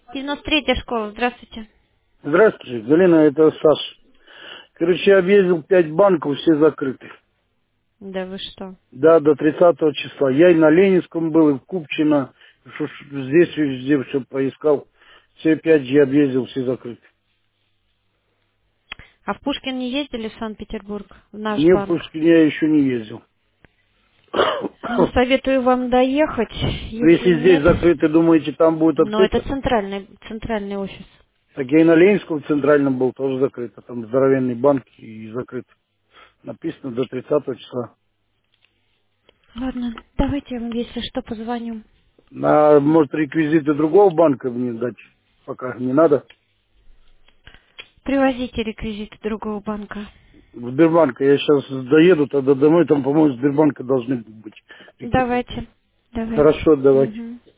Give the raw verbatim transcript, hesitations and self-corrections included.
девяносто третья школа, здравствуйте. Здравствуйте, Галина, это Саша. Короче, я объездил пять банков, все закрыты. Да вы что? Да, до тридцатого числа. Я и на Ленинском был, и в Купчино. Ш- ш- Здесь везде все поискал. Все пять я объездил, все закрыты. А в Пушкин не ездили в Санкт-Петербург, в наш Не в банк? Пушкине я еще не ездил. Ну, советую вам доехать, Но если если здесь нет. закрыто, думаете, там будет Но это открыто? центральный, центральный офис. Так я и на Ленинском центральном был, тоже закрыто. Там здоровенный банк и закрыт. Написано до тридцатого числа. Ладно, давайте я вам, если что, позвоню. А может, реквизиты другого банка мне дать? Пока не надо. Привозите реквизиты другого банка. Сбербанка. Я сейчас доеду тогда домой, там, по-моему, Сбербанка должны быть реквизиты. Давайте, давайте. Хорошо, давайте. Мгм.